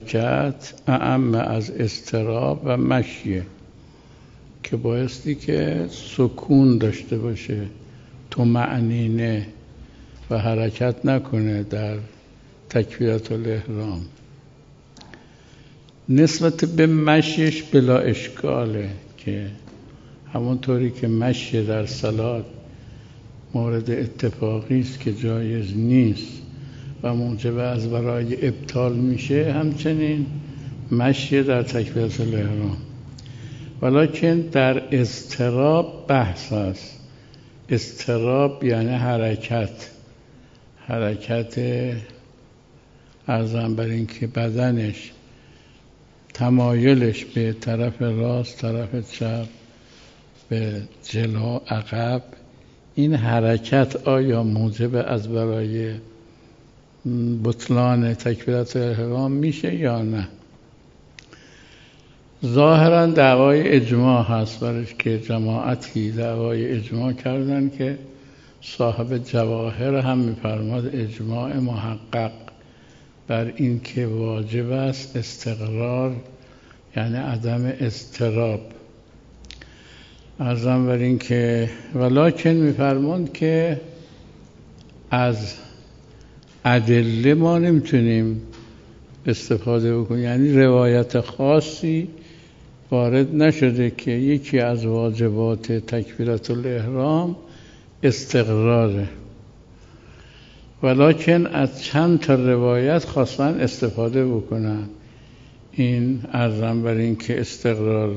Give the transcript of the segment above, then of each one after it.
حرکت اعم از اضطراب و مشیه که بایستی که سکون داشته باشه، طمأنینه و حرکت نکنه در تکبیرة الاحرام. نسبت به مشیش بلا اشکاله که همونطوری که مشی در صلات مورد اتفاقی است که جایز نیست و موجب از برای ابطال میشه، همچنین مشی در تکبیرة الاحرام. ولیکن در اضطراب بحث است. اضطراب یعنی حرکت ارزم بر این که بدنش تمایلش به طرف راست، طرف چپ، به جلو، عقب، این حرکت آیا موجب از برای بطلان تکبیرة الاحرام میشه یا نه؟ ظاهرا دعوای اجماع هست، برش که جماعتی دعوای اجماع کردن که صاحب جواهر هم میفرماد اجماع محقق بر این که واجب است استقرار، یعنی عدم اضطراب. عرضم بر این که ولیکن میفرماند که از ادله ما نمیتونیم استفاده بکنیم، یعنی روایت خاصی وارد نشده که یکی از واجبات تکبیرة الاحرام استقراره، ولیکن از چند تا روایت خواستن استفاده بکنن این عرضم بر این که استقرار،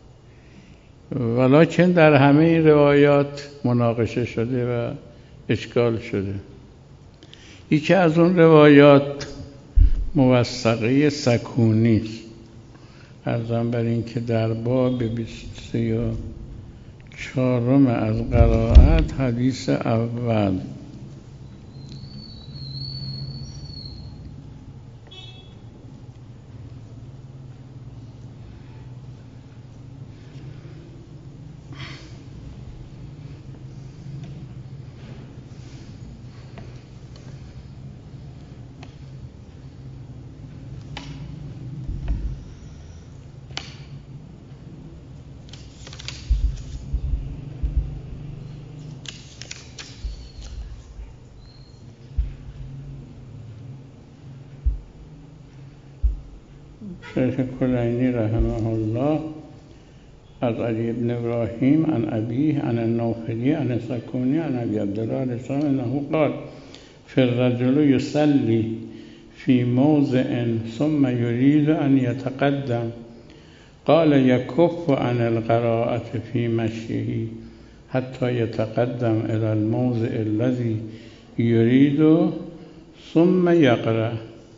ولیکن در همه این روایات مناقشه شده و اشکال شده. یکی از اون روایات موثقه سکونی است، عرضم بر این که در باب 24 از قرائت حدیث اول شیخ کلینی رحمه الله از علی بن ابراهیم عن ابیه عن النوفلی عن سکونی عن ابی عبدالله الاسلام انه قال فی الرجل یصلی فی موضع ثم یرید ان یتقدم قال یکف عن القراءة فی مشیه حتی یتقدم الى الموضع الذي یرید ثم یقرأ.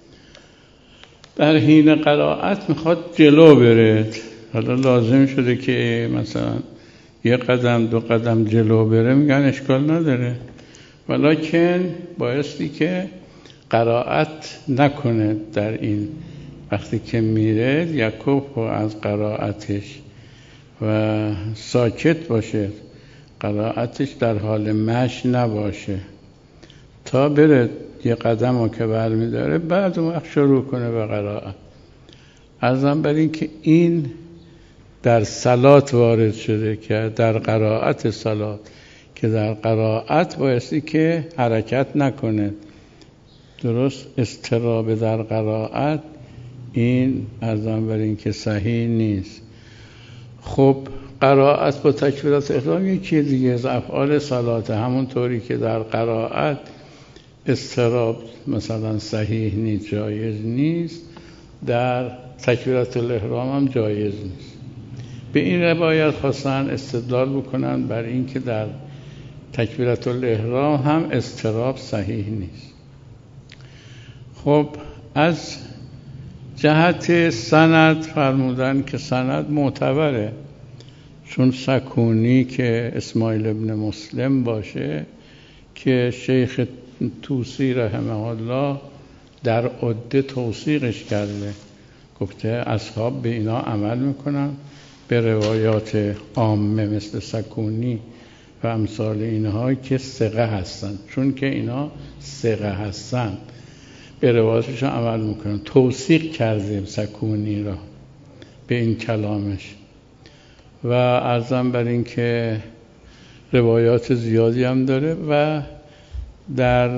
در حین قرائت میخواد جلو بره، حالا لازم شده که مثلا یه قدم دو قدم جلو بره، میگن اشکال نداره، ولیکن بایستی که قرائت نکنه. در این وقتی که میره یکوف از قرائتش و ساکت باشه، قرائتش در حال مشی نباشه تا بره یه قدم رو که برمیداره بعد اون وقت شروع کنه به قرائت. عرضم بر این که این در صلات وارد شده که در قرائت صلات، که در قرائت بایستی که حرکت نکنه، درست اضطراب در قرائت این عرضم بر این که صحیح نیست. خب قرائت با تکبیرة احرام یکی دیگه از افعال صلات، همونطوری که در قرائت اضطراب مثلا صحیح نیست، جایز نیست، در تکبیرة الاحرام هم جایز نیست. به این روایت خواستن استدلال بکنن بر این که در تکبیرة الاحرام هم اضطراب صحیح نیست. خب از جهت سند فرمودن که سند معتبره، چون سکونی که اسماعیل ابن مسلم باشه که شیخ توسی رحمه الله در عده توثیقش کرده، گفته اصحاب به اینا عمل میکنن، به روایات عامه مثل سکونی و امثال اینها که ثقه هستن، چون که اینا ثقه هستن به روایاتش عمل میکنه. توثیق کرده سکونی را به این کلامش و عرضم بر این که روایات زیادی هم داره و در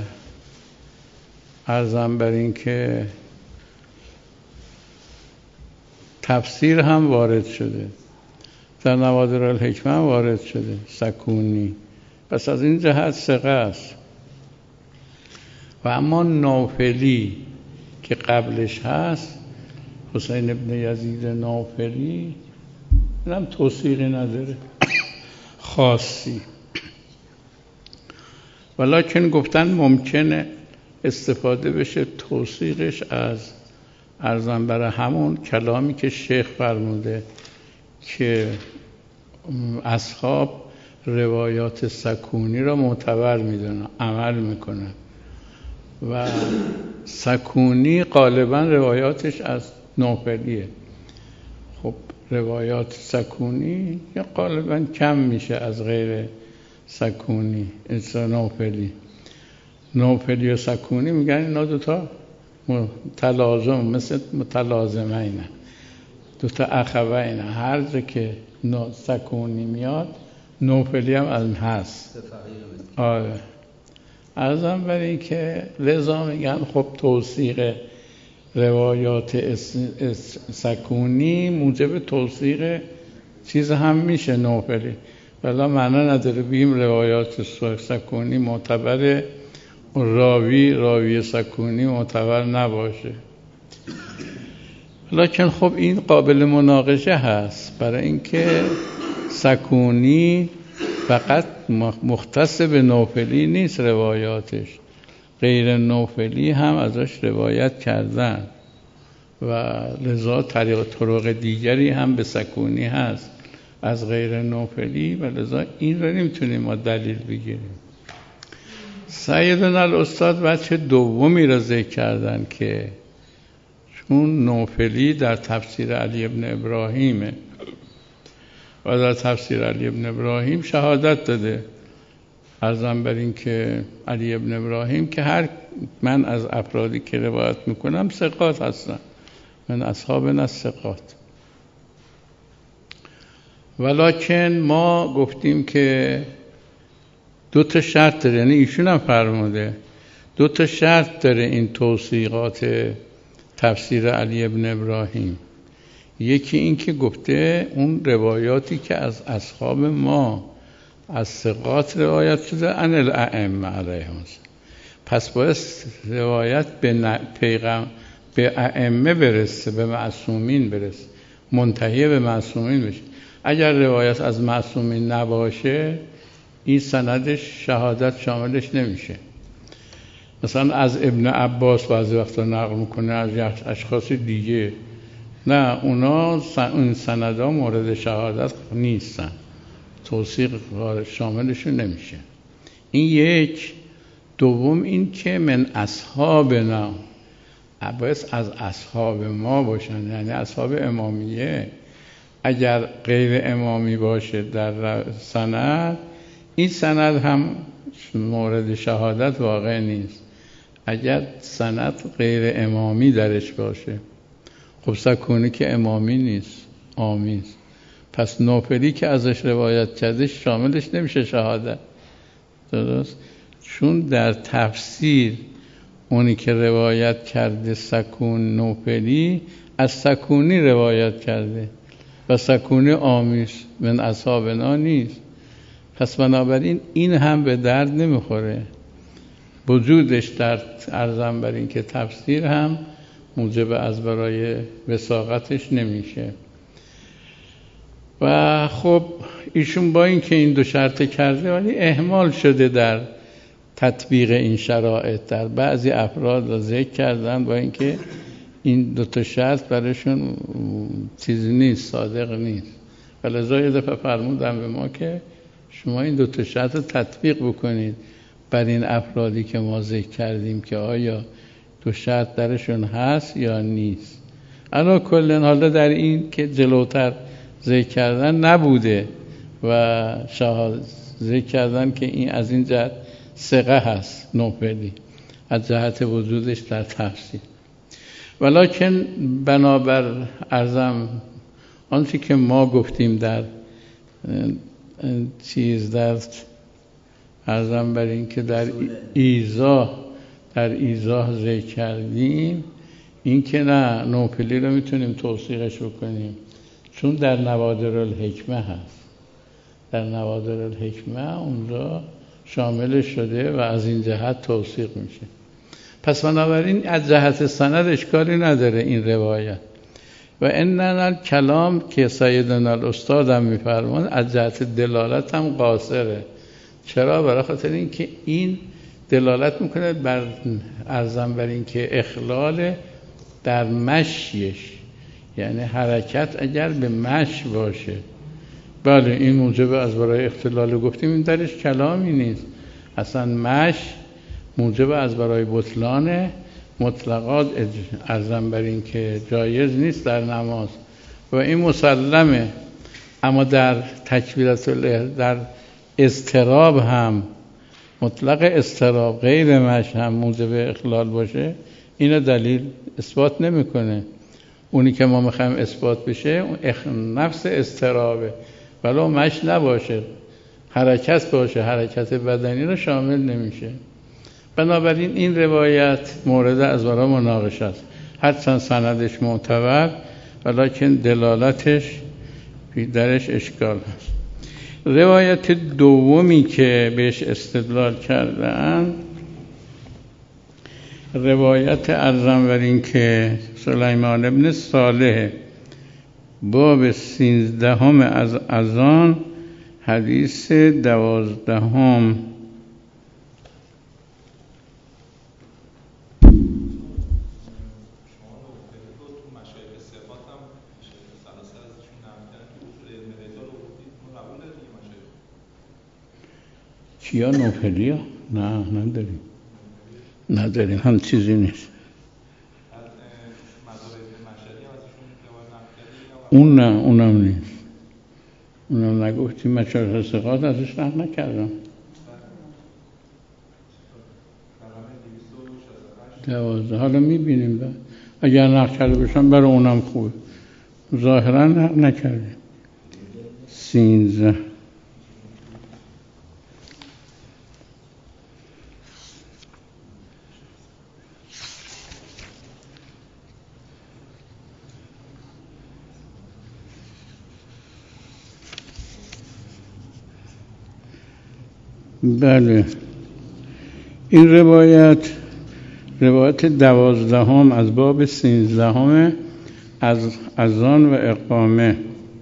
عرضم بر این که تفسیر هم وارد شده، در نوادر الحکمه هم وارد شده سکونی، پس از این جهت ثقه است. و اما نوفلی که قبلش هست، حسین ابن یزید نوفلی، اینم توثیقی نداره خاصی، ولیکن گفتن ممکنه استفاده بشه توثیقش از ارزم برای همون کلامی که شیخ فرموده که اصحاب روایات سکونی را معتبر میدونن، عمل میکنن و سکونی غالبا روایاتش از نوفلیه. خب روایات سکونی یا غالبا کم میشه از غیر سکونی. نوفلی و سکونی میگن اینا دوتا متلازم، مثل متلازمه، دوتا اخوه، هر جا که سکونی میاد نوفلی هم از هست. آره، عرضم بر این که لذا میگن خب توثیق روایات سکونی موجب توثیق چیز هم میشه نوفلی، ولی معنا نداره بگیم روایات سکونی معتبره، راوی سکونی معتبر نباشه. لکن خب این قابل مناقشه هست، برای اینکه سکونی فقط مختص به نوفلی نیست، روایاتش غیر نوفلی هم ازش روایت کردن و لذا طرق دیگری هم به سکونی هست از غیر نوفلی و لذا این رو نمیتونیم ما دلیل بگیریم. سیدنا الاستاد وجه دومی را ذکر کردن که چون نوفلی در تفسیر علی ابن ابراهیمه و در تفسیر علی ابن ابراهیم شهادت داده، عرضم بر این که علی ابن ابراهیم که من از افرادی که روایت میکنم ثقات هستن، من اصحابنا ثقات، ولیکن ما گفتیم که دو تا شرط داره، یعنی ایشون هم فرموده دو تا شرط داره این توثیقات تفسیر علی ابن ابراهیم. یکی این که گفته اون روایاتی که از اصحاب ما از ثقات روایت شده عن الائمه علیهم، پس باید روایت به ائمه برسه، به معصومین برسه، منتهی به معصومین بشه. اگر روایت از معصومین نباشه این سندش شهادت شاملش نمیشه. مثلا از ابن عباس بعضی وقتا نقل میکنه، از اشخاص دیگه، نه اونا این سندها مورد شهادت نیستن، توثیق شاملشون نمیشه. این یک. دوم این که من اصحابنا، باید از اصحاب ما باشن، یعنی اصحاب امامیه. اگر غیر امامی باشه در سند، این سند هم مورد شهادت واقع نیست اگر سند غیر امامی درش باشه. خب سکونی که امامی نیست، آمیز، پس نوفلی که ازش روایت کرده شاملش نمیشه شهادت. درست؟ چون در تفسیر اونی که روایت کرده سکون نوفلی از سکونی روایت کرده و سکونی آمیز من اصحابنا نیست، پس بنابراین این هم به درد نمیخوره وجودش در ارزم بر این که تفسیر هم موجب از برای وثاقتش نمیشه. و خب ایشون با این که این دو شرط کرده ولی اهمال شده در تطبیق این شرایط، در بعضی افراد را ذکر کردن با اینکه این دو تا شرط برایشون چیزی نیست، صادق نیست. ولذا یه دفعه فرمودن به ما که شما این دو تا شرط رو تطبیق بکنید بر این افرادی که ما ذکر کردیم که آیا دو شرط درشون هست یا نیست. علا کلن حالا در این که جلوتر ذکر کردن نبوده و شهادت ذکر کردن که این از این جهت ثقه هست نوفلی، از جهت وجودش در تفسیر. ولکن بنابر آنچه که ما گفتیم در ارزم بر این که در ایضاح ذکر کردیم، این که نه نوفلی رو میتونیم توثیقش بکنیم، چون در نوادر الحکمه هست، در نوادر الحکمه اونجا شامل شده و از این جهت توثیق میشه. پس بنابراین از جهت سند اشکالی نداره این روایت. و انن کلام که سیدنا الاستاد هم میفرمان از جهت دلالت هم قاصره. چرا؟ برای خاطر این که این دلالت میکنه بر این که اخلال در مشیش، یعنی حرکت اگر به مشی باشه، بله این موجب از برای اختلال گفتیم، این درش کلامی نیست، اصلا مشی موجب از برای بطلان مطلقات ارزم بر این که جایز نیست در نماز و این مسلمه. اما در تکبیرات در اضطراب هم، مطلق اضطراب غیر مشی هم موجب اخلال باشه، اینو دلیل اثبات نمیکنه. اونی که ما میخوایم اثبات بشه نفس اضطرابه، ولو مشی نباشه، حرکت باشه، حرکت بدنی رو شامل نمیشه. بنابراین این روایت مورد از برای مناقشه است، هرچند سندش معتبر ولکن دلالتش درش اشکال هست. روایت دومی که بهش استدلال کردن روایت ارزم بر این که سلیمان ابن صالح باب 13 از اذان حدیث 12. کیا نوفلی ها؟ نه نداریم هم چیزی نیست. اون نه، اونم نیست، اونم نگفتیم. مشایخ ثقات ازش نقل نکردم. 12 حالا میبینیم اگر نقل کرده باشم برای اونم خوبه، ظاهرا نقل نکردیم. 13 بله، این روایت 12 از باب 13 از اذان و اقامه.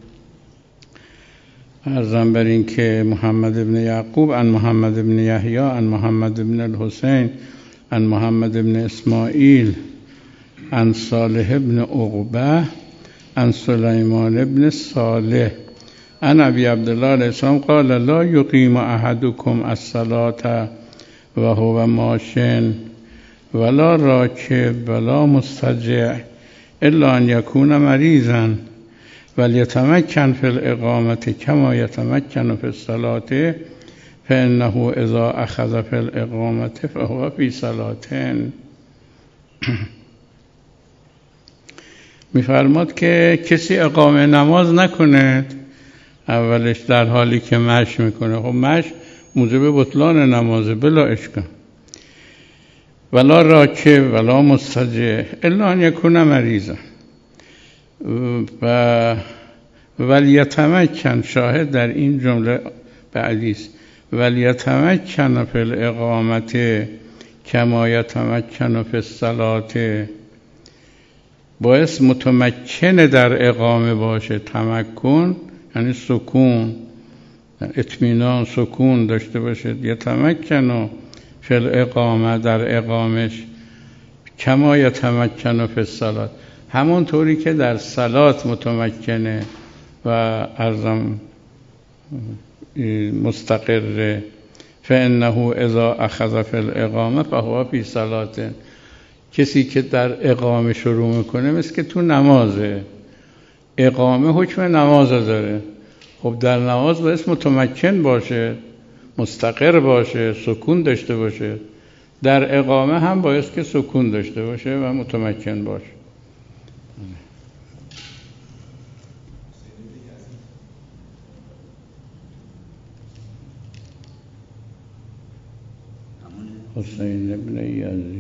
ارزم بر این که محمد ابن یعقوب عن محمد ابن یحیی عن محمد ابن الحسین عن محمد ابن اسماعیل عن صالح ابن عقبه عن سلیمان ابن صالح عن ابی عبدالله علیه السلام قال لا یقیم احدکم الصلاة و هو ماشٍ ولا راکب ولا مضطجع الا ان یکون مریضا ولیتمکن فی الاقامة کما یتمکن فی الصلاة فانه اذا اخذ فی الاقامة فهو فی صلاة. میفرماد که کسی اقامه نماز نکنه اولش در حالی که مشی میکنه. خب مشی موجب بطلان نمازه بلا اشکال. ولا راکب ولا مضطجع الا ان یکون مریضا و ولیتمکن، شاهد در این جمله بعدی است، ولیتمکن فی الاقامة کما یتمکن فی الصلاة، باعث متمکن در اقامه باشه. تمکن یعنی سکون، اطمینان، سکون داشته باشه. یتمکن فی الاقامه، در اقامش، کما یتمکن فی الصلاة، همون طوری که در صلات متمکنه و ارزم مستقره. فانه اذا اخذ فی الاقامه فهو فی صلاة، کسی که در اقامه شروع میکنه مثل که تو نمازه، اقامه حکم نماز داره. خب در نماز باید متمکن باشه، مستقر باشه، سکون داشته باشه. در اقامه هم باید که سکون داشته باشه و متمکن باشه. حسین ابن یزید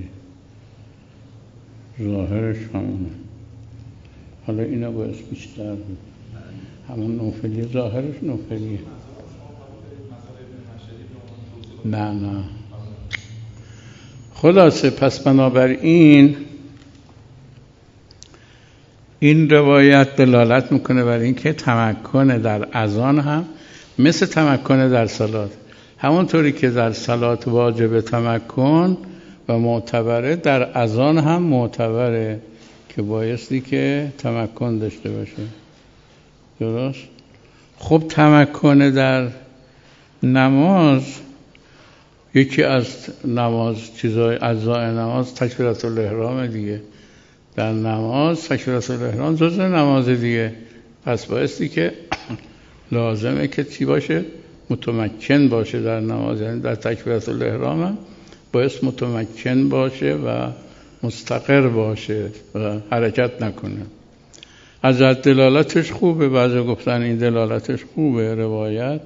ظاهرش همونه، حالا اینا باید بیشتر بود. همون نوفلی ظاهرش نوفلیه. نه خلاصه پس بنابراین این روایت دلالت میکنه بر این که تمکن در اذان هم مثل تمکن در صلات، همونطوری که در صلات واجب تمکن و معتبره، در اذان هم معتبره که بایستی که تمکن داشته باشه. درست؟ خب تمکن در نماز، یکی از نماز چیزای اجزای نماز تکبیرات الاحرام دیگه. در نماز تکبیرات الاحرام جزء نماز دیگه، پس بایستی که لازمه که چی باشه؟ متمکن باشه در نماز، یعنی در تکبیرات الاحرام هم باید متمکن باشه و مستقر باشه و حرکت نکنه. از دلالتش خوبه، بعضی گفتن این دلالتش خوبه روایت،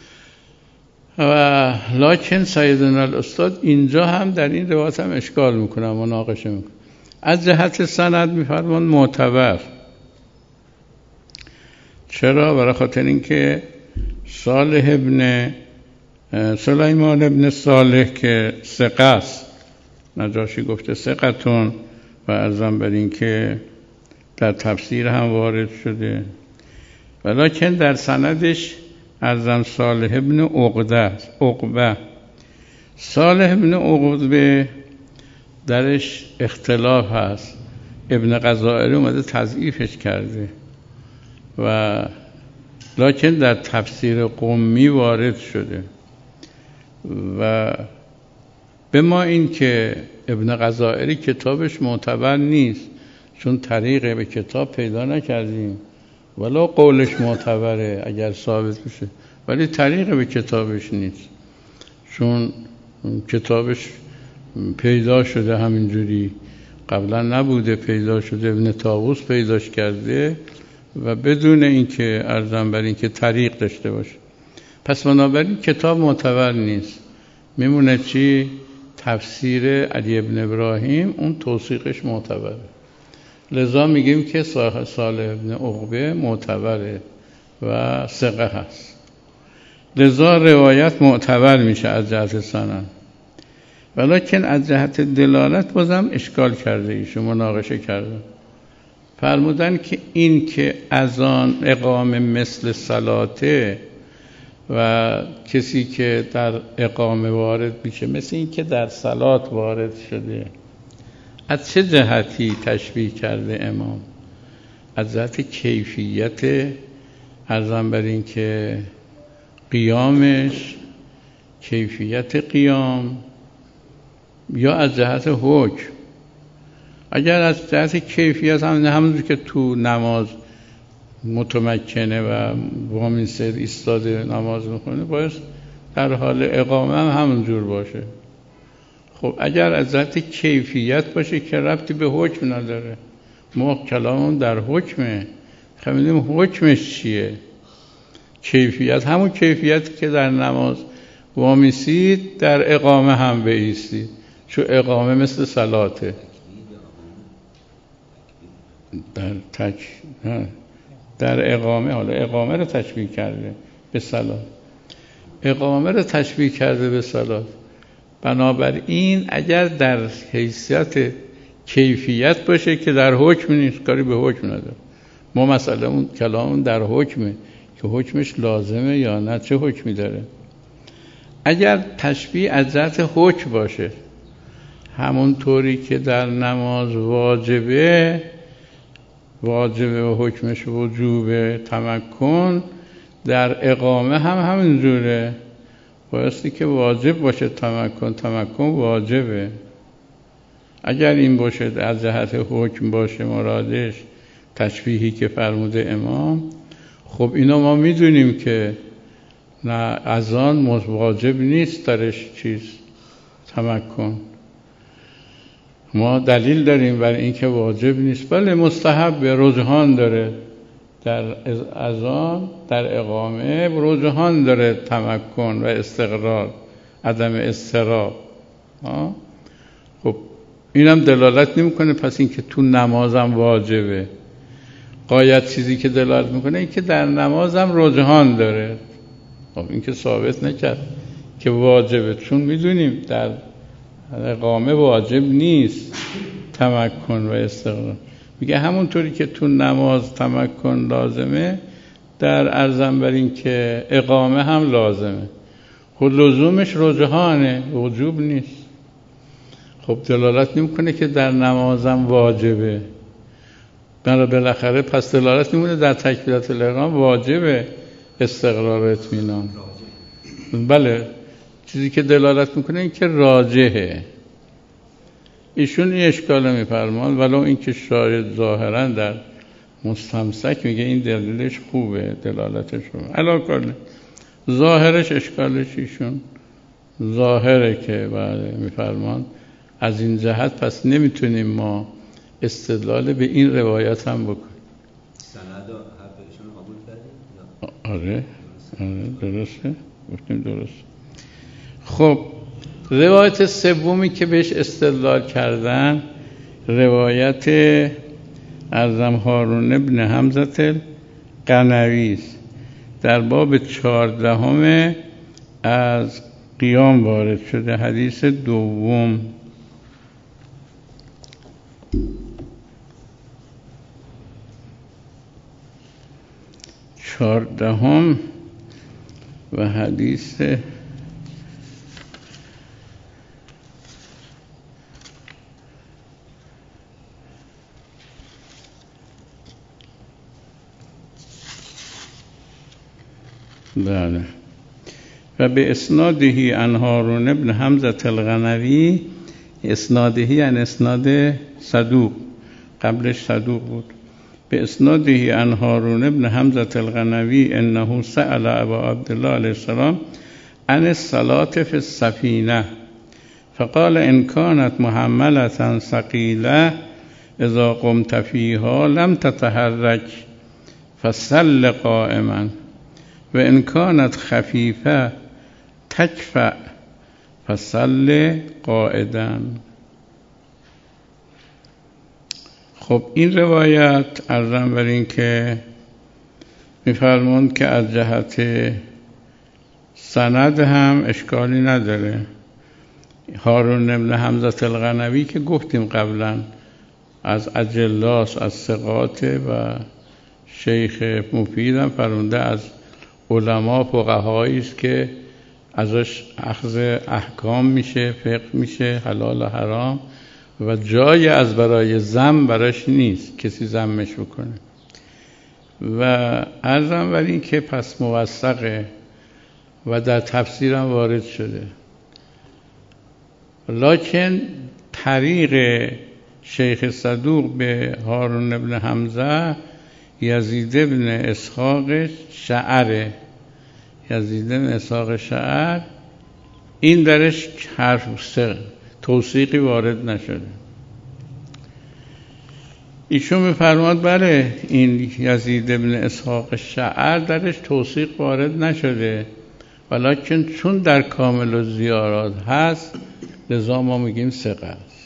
و لکن سیدنا الاستاد اینجا هم در این روایت هم اشکال میکنه، مناقشه میکنه. از جهت سند میفرمان معتبر. چرا؟ برای خاطر اینکه صالح ابن سلیمان ابن صالح که ثقه است، نجاشی گفته ثقتون، و ارزم بر این که در تفسیر هم وارد شده، ولیکن در سندش ارزم صالح ابن عقبه. صالح ابن عقبه درش اختلاف هست، ابن غزائری اومده تضعیفش کرده و لکن در تفسیر قمی وارد شده. و به ما این که ابن غزائری کتابش معتبر نیست، چون طریق به کتاب پیدا نکردیم، ولی قولش معتبره اگر ثابت بشه، ولی طریق به کتابش نیست، چون کتابش پیدا شده همینجوری، قبلا نبوده، پیدا شده، ابن طاووس پیداش کرده و بدون اینکه ارزم بر این که طریق داشته باشه. پس بنابراین کتاب معتبر نیست. میمونه چی؟ تفسیر علی ابن ابراهیم، اون توثیقش معتبره. لذا میگیم که صالح ابن عقبه معتبره و ثقه هست، لذا روایت معتبر میشه از جهت سند. ولیکن از جهت دلالت بازم اشکال کرده، ایشون مناقشه کرده، فرمودن که این که اذان اقامه مثل صلاته و کسی که در اقامه وارد میشه مثل این که در صلات وارد شده، از چه جهتی تشبیه کرده امام؟ از جهت کیفیت، ارزم بر این که قیامش، کیفیت قیام، یا از جهت حکم؟ اگر از جهت کیفیت همونجور که تو نماز متمکنه و وامنصر ایستاده نماز میکنه، باید در حال اقامه هم همونجور باشه. خب اگر از جهت کیفیت باشه که ربطی به حکم نداره، ما کلامون در حکمه، خمیدیم حکمش چیه؟ کیفیت همون کیفیت که در نماز وامیسید در اقامه هم بایستید، چون اقامه مثل صلاته. در اقامه، حالا اقامه رو تشبیه کرده به صلات، اقامه رو تشبیه کرده به صلات. بنابراین اگر در حیثیت کیفیت باشه که در حکم نیست، کاری به حکم نداره. ما مثلا اون کلامون در حکمه که حکمش لازمه یا نه، چه حکمی داره. اگر تشبیه از جهت حکم باشه، همون طوری که در نماز واجبه و حکمش وجوب تمکن، در اقامه هم همینجوره، بایستی که واجب باشه تمکن واجبه. اگر این باشه از جهت حکم باشه مرادش تشبیهی که فرموده امام، خب اینا ما میدونیم که نه اذان واجب نیست درش چیز تمکن، ما دلیل داریم برای اینکه واجب نیست، بله مستحب به رجحان داره، در اذان در اقامه رجحان داره تمکن و استقرار، عدم اضطراب. خب اینم دلالت نمیکنه پس اینکه تو نمازم واجبه. غایت چیزی که دلالت میکنه این که در نمازم رجحان داره. خب این که ثابت نکرد که واجبه، چون میدونیم در اقامه واجب نیست تمکن و استقرار. میگه همونطوری که تو نماز تمکن لازمه، در عرضم بر این که اقامه هم لازمه. خود لزومش رجحانه، وجوب نیست. خب دلالت نمیکنه که در نمازم واجبه. بالاخره پس دلالت نمیکنه در تکبیرات الاحرام واجبه استقرار و اطمینان. بله چیزی که دلالت میکنه این که راجحه. ایشون این اشکال میفرمان، ولو اینکه شاید ظاهرا در مستمسک میگه این دلیلش خوبه، دلالتش خوبه. علاوه ظاهرش اشکالش ایشون ظاهره که بله میفرمان از این جهت پس نمیتونیم ما استدلال به این روایت هم بکنیم. سند و حرفشون قبول کردیم؟ آره درسته، گفتیم درست. خب روایت سومی که بهش استدلال کردن روایت اعظم هارون ابن حمزة القنوی است، در باب 14 از قیام وارد شده، حدیث دوم. چهاردهم و حدیث بله و به اسناده عن هارون ابن حمزة القنوی، اسناده یعنی اسناد صدوق، قبلش صدوق بود. به اسناده عن هارون ابن حمزة القنوی انه سأل ابا عبدالله علیه السلام عن الصلاة في السفینه فقال ان كانت محملة ثقيلة اذا قمت فيها لم تتحرك فصل قائما و ان كانت خفیفه تکفأ فصل قاعدا. خب این روایت عرضم بر این که میفرماند که از جهت سند هم اشکالی نداره. هارون ابن حمزة القنوی که گفتیم قبلا از اجلاس، از ثقات و شیخ مفید هم فرموده از علما فقهایی است که ازش اخذ احکام میشه، فقه میشه، حلال و حرام و جای از برای ذم براش نیست کسی ذمش بکنه. و عرضم بر این که پس موثقه و در تفسیرم وارد شده، لکن طریق شیخ صدوق به هارون ابن حمزه یزید ابن اسحاق شعره، یزید ابن اسحاق شعر، این درش حرف توثیقی وارد نشده. ایشون می‌فرماد بله این یزید ابن اسحاق شعر درش توثیق وارد نشده، ولکن چون در کامل الزیارات هست لذا ما میگیم ثقه است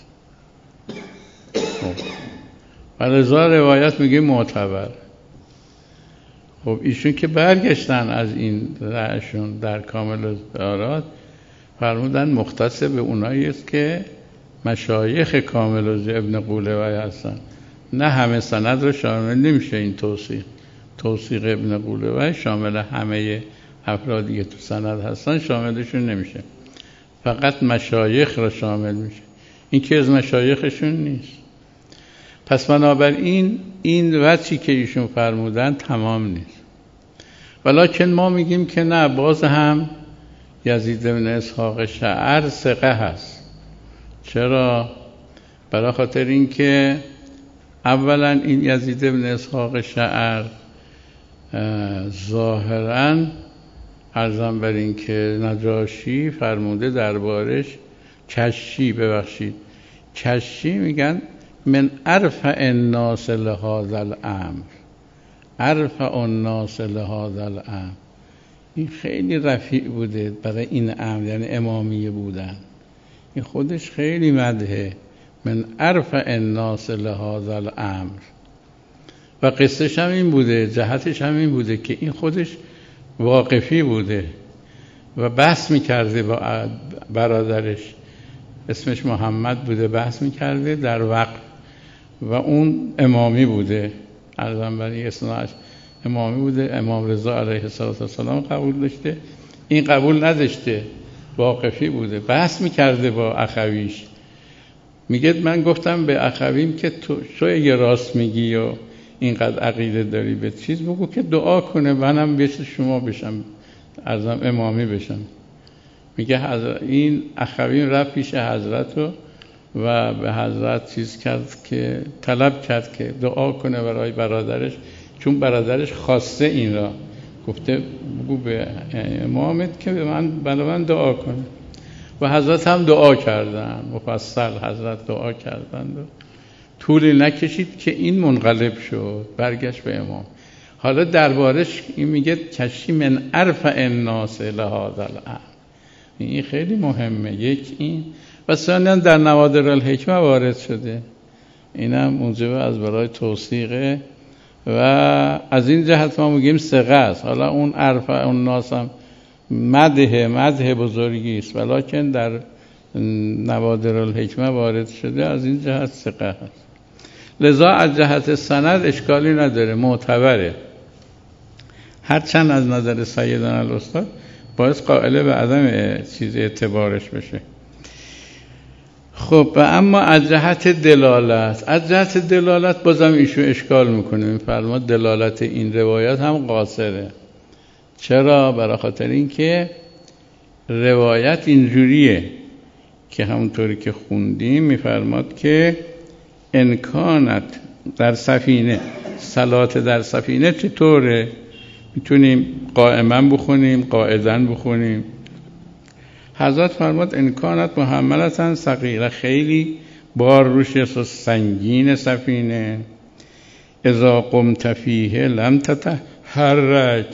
و لذا روایت میگیم معتبر. خب ایشون که برگشتن از این رأیشون در کامل الزیارات فرمودن مختص به اونایی است که مشایخ کامل الزیارات ابن قولوی هستن، نه همه سند رو شامل نمیشه. این توثیق ابن قولوی شامل همه افرادی که تو سند هستن شاملشون نمیشه، فقط مشایخ رو شامل میشه. این که از مشایخشون نیست. پس بنابراین این وجهی که ایشون فرمودن تمام نیست، ولکن ما میگیم که نه، باز هم یزید بن اسحاق شعر ثقه هست. چرا؟ برای خاطر اینکه اولا این یزید بن اسحاق شعر ظاهراً عرضم بر این که نجاشی فرموده دربارش کشی میگن من ارفع الناس لهذا الامر، ارفع الناس لهذا الامر، این خیلی رفیع بوده برای این امر، یعنی امامیه بودن. این خودش خیلی مدحه، من ارفع الناس لهذا الامر. و قصهش هم این بوده، جهتش هم این بوده که این خودش واقفی بوده و بحث میکرده با برادرش، اسمش محمد بوده، بحث میکرده در وقت و اون امامی بوده، عرضم برای اصناعش امامی بوده. امام رضا علیه السلام قبول داشته، این قبول نداشته، واقفی بوده، بحث میکرده با اخویش. میگه من گفتم به اخویم که تو اگه راست میگی و اینقدر عقیده داری به چیز، بگو که دعا کنه منم بشه شما بشم، عرضم امامی بشم. میگه این اخویم رفت پیش حضرت و به حضرت چیز کرد که طلب کرد که دعا کنه برای برادرش، چون برادرش خواسته این را، گفته بگو به امامت که برای من دعا کنه. و حضرت هم دعا کردن، مفصل حضرت دعا کردند و طولی نکشید که این منقلب شد، برگشت به امام. حالا دربارش این میگه کشی من ارفع الناس لهذا الامر، این خیلی مهمه. یک این و ثانیا در نوادر الحکمه وارد شده، اینم موجب از برای توثیقه و از این جهت ما میگیم ثقه است. حالا اون ارفع الناس هم مدح بزرگی است، ولیکن در نوادر الحکمه وارد شده، از این جهت ثقه است. لذا از جهت سند اشکالی نداره، معتبره، هرچند از نظر سیدنا الاستاد باعث قائل به عدم چیز اعتبارش بشه. خب و اما از جهت دلالت بازم ایشون اشکال میکنه، میفرما دلالت این روایت هم قاصره. چرا؟ برای خاطر اینکه روایت اینجوریه که همونطوری که خوندیم میفرماد که انکانت در سفینه، صلات در سفینه چطوره؟ میتونیم قائما بخونیم، قاعدا بخونیم. حضرت فرمود انکانت محملتن ثقیله، خیلی بار روش سنگین سفینه، اذا قمت فیه لم تتحرک،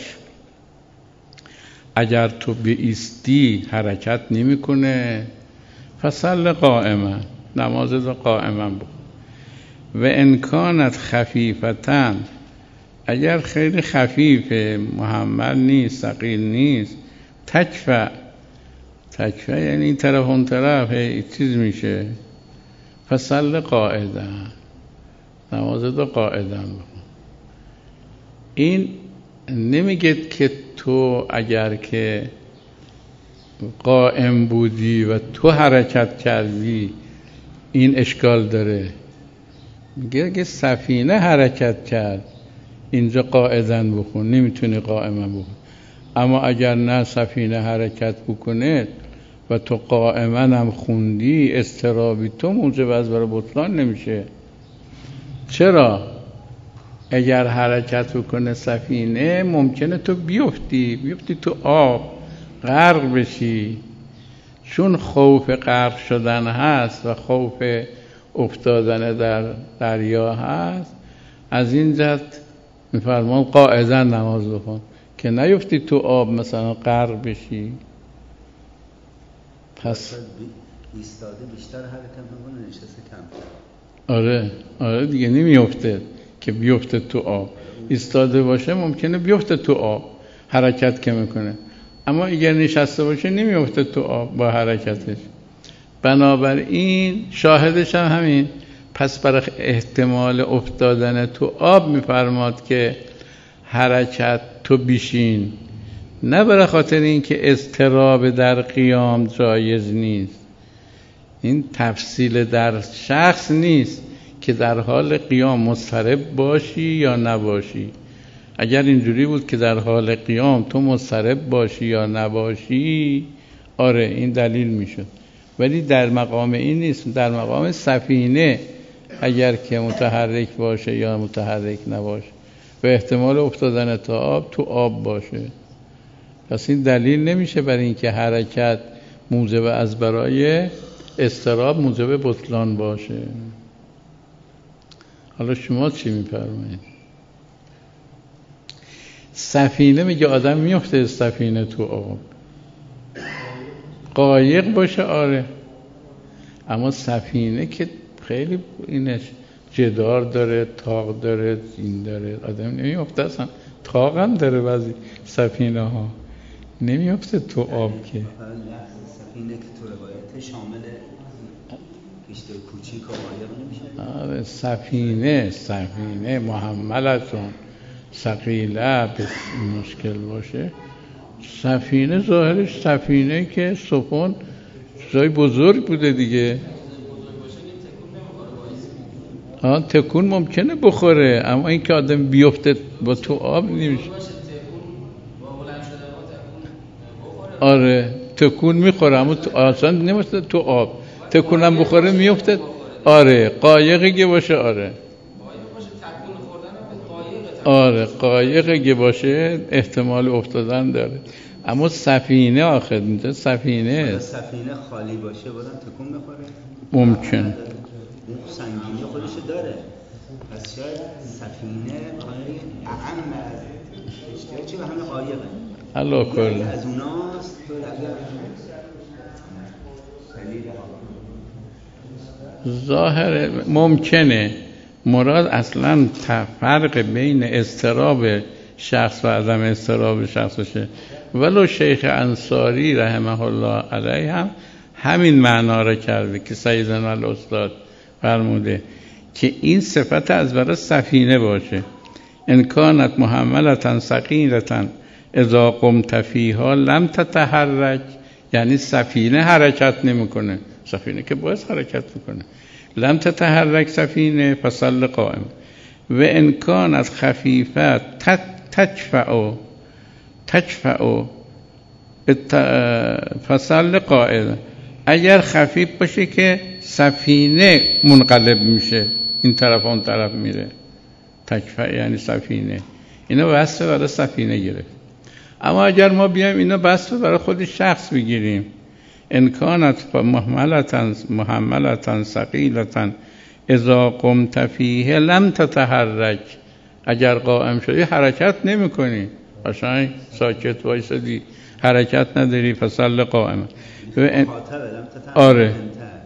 اگر تو بایستی حرکت نمیکنه، فصل قائما، نماز رو قائما بخون. و انکانت خفیفتن، اگر خیلی خفیفه، محمل نیست، ثقیل نیست، تکفه یعنی این طرف اون طرف چیز میشه، فصل قاعدا، نماز رو قاعدا بخون. این نمیگه که تو اگر که قائم بودی و تو حرکت کردی این اشکال داره، میگه که سفینه حرکت کرد اینجا قاعداً بخون، نمیتونی قائما بخون. اما اگر نه سفینه حرکت بکنه و تو قائما هم خوندی، اضطرابی تو موجب از برای بطلان نمیشه. چرا؟ اگر حرکت بکنه سفینه ممکنه تو بیفتی تو آب، غرق بشی. چون خوف غرق شدن هست و خوف افتادن در دریا هست، از این جهت میفرمان قاعداً نماز بخون که نیفتی تو آب مثلا غرق بشی. پس ایستاده بیشتر حرکت میکنه، نشسته کمتر. آره دیگه نمیفته که بیفته تو آب. ایستاده باشه ممکنه بیفته تو آب، حرکت که میکنه، اما اگر نشسته باشه نمیفته تو آب با حرکتش. بنابراین شاهدش هم همین. پس برای احتمال افتادن تو آب میفرماد که حرکت تو بیشین، نه برای خاطر اینکه اضطراب در قیام جایز نیست. این تفصیل در شخص نیست که در حال قیام مضطرب باشی یا نباشی. اگر اینجوری بود که در حال قیام تو مضطرب باشی یا نباشی، آره این دلیل میشد، ولی در مقام این نیست. در مقام سفینه اگر که متحرک باشه یا متحرک نباشه و احتمال افتادن تو آب باشه، پس این دلیل نمیشه برای اینکه حرکت موجب از برای اضطراب موجب بطلان باشه. حالا شما چی میفرمایید؟ سفینه میگه آدم میفته از سفینه تو آب، قایق باشه آره، اما سفینه که خیلی اینش جدار داره، تاق داره، این داره، آدم نمیفته اصلا. تاق هم داره بعضی سفینه ها، نمیفته تو آب که. سفینه که تو روایت شامل کشتی کوچیک و قایق نمیشه؟ آره سفینه محملتون ثقیله به مشکل باشه. سفینه ظاهرش سفینه که سفن جای بزرگ بوده دیگه. تکون ممکنه بخوره، اما این که آدم بیفته با تو آب نمیشه. آره تکون میخوره، اما اصلا نمیشه تو آب تکونم بخوره میفته. آره قایقی که باشه، آره قایقی که باشه احتمال افتادن داره. اما سفینه آخر اینجا سفینه خالی باشه بازم تکون میخوره ممکن. اون سنگینی خودش داره، پس شاید سفینه اهم از اشتیاقی به همه قایقه الله کل از اوناست. تو ظاهر ممکنه مراد اصلا فرق بین اضطراب شخص و عدم اضطراب شخص باشه. ولو شیخ انصاری رحمه الله علیه هم همین معنا را کرده که سیدنا الاستاد فرموده که این صفت از برای سفینه باشه. ان کانت محملة ثقیلة اذا قمت فیها لم تتحرک، یعنی سفینه حرکت نمیکنه، سفینه که باید حرکت میکنه. لم تتحرک سفینه فصل قائم. و ان کانت خفیفه تجفع فصل قائم. اگر خفیف باشه که سفینه منقلب میشه، این طرف اون طرف میره. تجفع یعنی سفینه. اینو وصف برای سفینه گرفت. اما اگر ما بیایم اینو وصف برای خود شخص بگیریم، ان کانت محملة ثقیلة اذا قمت فیه لم تتحرک، اگر قائم شدی حرکت نمی کنی، قشنگ ساکت وایسادی حرکت نداری، فصل قائم. آره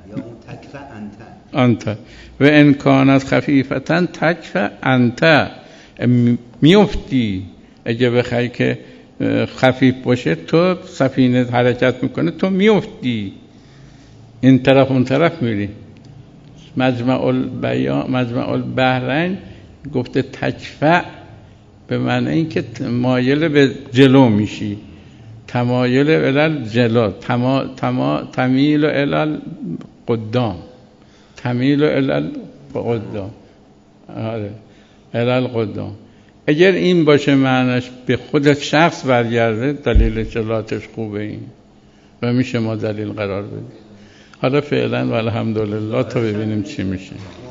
انت. و ان کانت خفیفة تجفع انت، میفتی. اگه بخوای که خفیف باشه تو سفینه حرکت میکنه، تو میفتی، این طرف اون طرف میری. مجمع البحرین گفته تجفع به معنی این که مایل به جلو میشی، تمایل الی جلو، تمیل الی قدام، تمیل الی قدام. آره الی قدام. اگر این باشه معنیش به خود شخص برگرده، دلیل جلاتش خوبه این و میشه ما دلیل قرار بدیم. حالا فعلا و الحمدلله تا ببینیم چی میشه.